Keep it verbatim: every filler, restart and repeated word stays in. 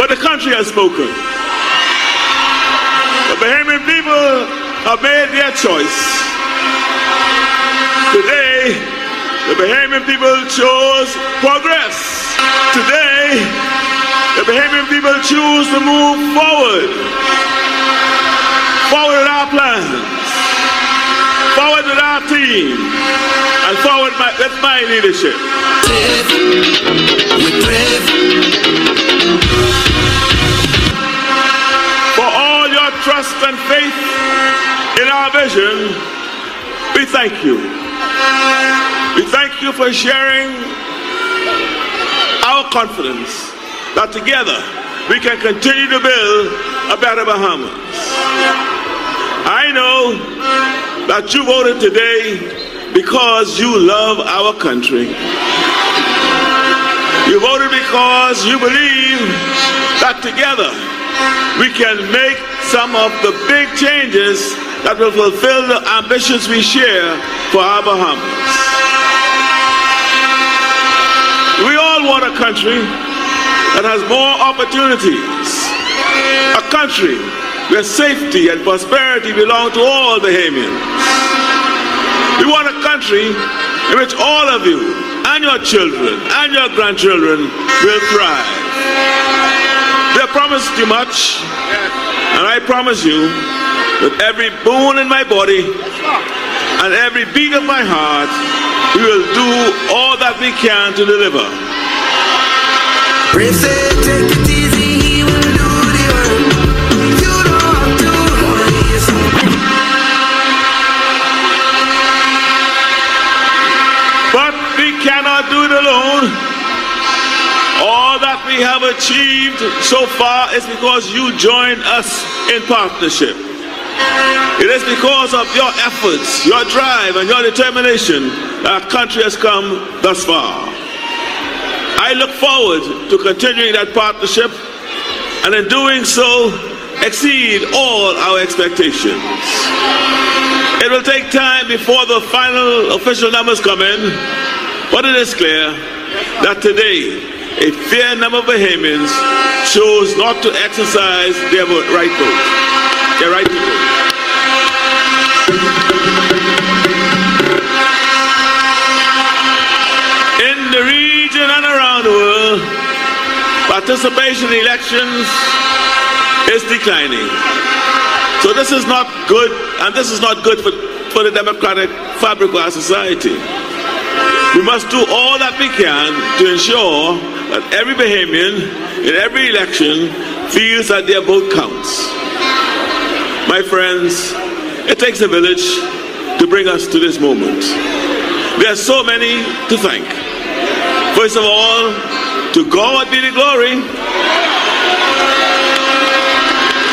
But the country has spoken. The Bahamian people have made their choice. Today, the Bahamian people chose progress. Today, the Bahamian people choose to move forward. Forward with our plans. Forward with our team. And forward my, with my leadership. For all your trust and faith in our vision, we thank you. We thank you for sharing our confidence that together we can continue to build a better Bahamas. I know that you voted today because you love our country. You voted because you believe that together we can make some of the big changes that will fulfill the ambitions we share for our Bahamas. We all want a country that has more opportunities, a country where safety and prosperity belong to all Bahamians. We want a country in which all of you and your children and your grandchildren will thrive. They promised you much, and I promise you, with every bone in my body and every beat of my heart, we will do all that we can to deliver. Pray say, take it easy, he will do the work. You don't have to worry yourself. But we cannot do it alone. All that we have achieved so far is because you joined us in partnership. It is because of your efforts, your drive, and your determination that our country has come thus far. I look forward to continuing that partnership and in doing so exceed all our expectations. It will take time before the final official numbers come in, but it is clear that today a fair number of Bahamians chose not to exercise their right vote, their right to vote. In the region and around the world, participation in elections is declining. So this is not good, and this is not good for, for the democratic fabric of our society. We must do all that we can to ensure that every Bahamian in every election feels that their vote counts. My friends, it takes a village to bring us to this moment. There are so many to thank. First of all, to God be the glory